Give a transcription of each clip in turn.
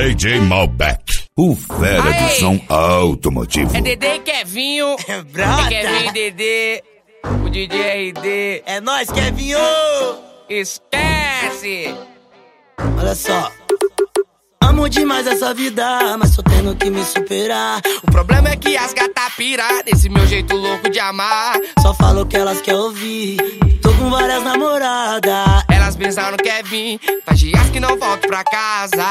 DJ Malbec, o fera do som automotivo. É Dedê e Kevinho. É brota. Kevinho e Dedê. O DJ RD. É nóis, Kevinho! Esquece! Olha só. Amo demais essa vida, mas tô tendo que me superar. O problema é que as gata pira desse meu jeito louco de amar. Só falo o que elas querem ouvir. Tô com várias namoradas. Elas pensaram que é vir, faz dias que não volto pra casa.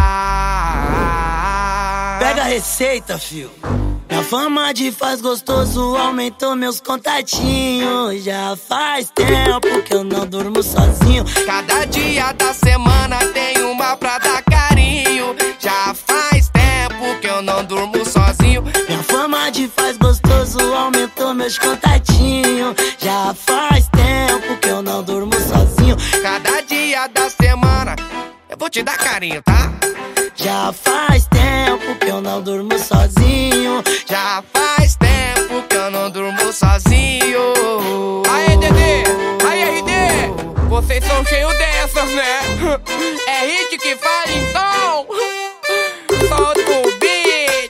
Pega a receita, fio. Minha fama de faz gostoso aumentou meus contatinhos. Já faz tempo que eu não durmo sozinho. Cada dia da semana tem uma pra dar carinho. Já faz tempo que eu não durmo sozinho. Minha fama de faz gostoso aumentou meus contatinhos. Já faz tempo que eu não durmo sozinho. Cada dia da semana eu vou te dar carinho, tá? Já faz tempo que eu não durmo sozinho. Já faz tempo que eu não durmo sozinho. Aê, Dedê! Aê, RD! Vocês são cheios dessas, né? É hit que fala então! Solta o beat!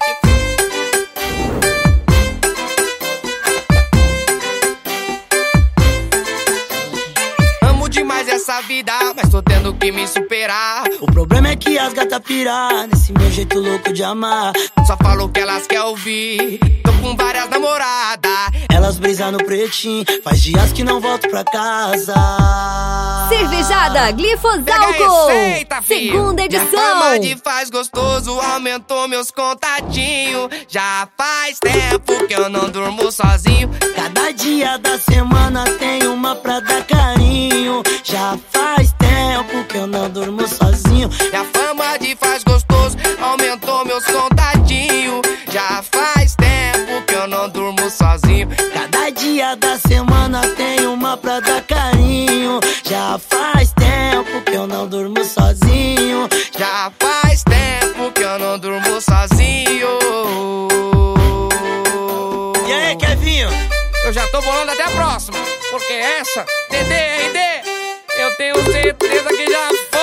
Amo demais essa vida, mas tô tendo que me superar. O problema é que as gata pirar nesse meu jeito louco de amar. Só falo o que elas querem ouvir. Tô com várias namoradas. Elas brisam no pretinho, faz dias que não volto pra casa. Cervejada Glifosálcool, segunda edição. Minha fama de faz gostoso aumentou meus contatinhos. Já faz tempo que eu não durmo sozinho. Cada dia da semana tem uma pra dar carinho. Já faz tempo que eu não durmo sozinho. Minha fama de faz gostoso aumentou meus contatinhos. Já faz tempo que eu não durmo sozinho. Cada dia da semana tem uma pra dar carinho. Já faz tempo que eu não durmo sozinho. Já faz tempo que eu não durmo sozinho. E aí, Kevinho? Eu já tô bolando até a próxima, porque essa, Dedê, RD, eu tenho certeza que já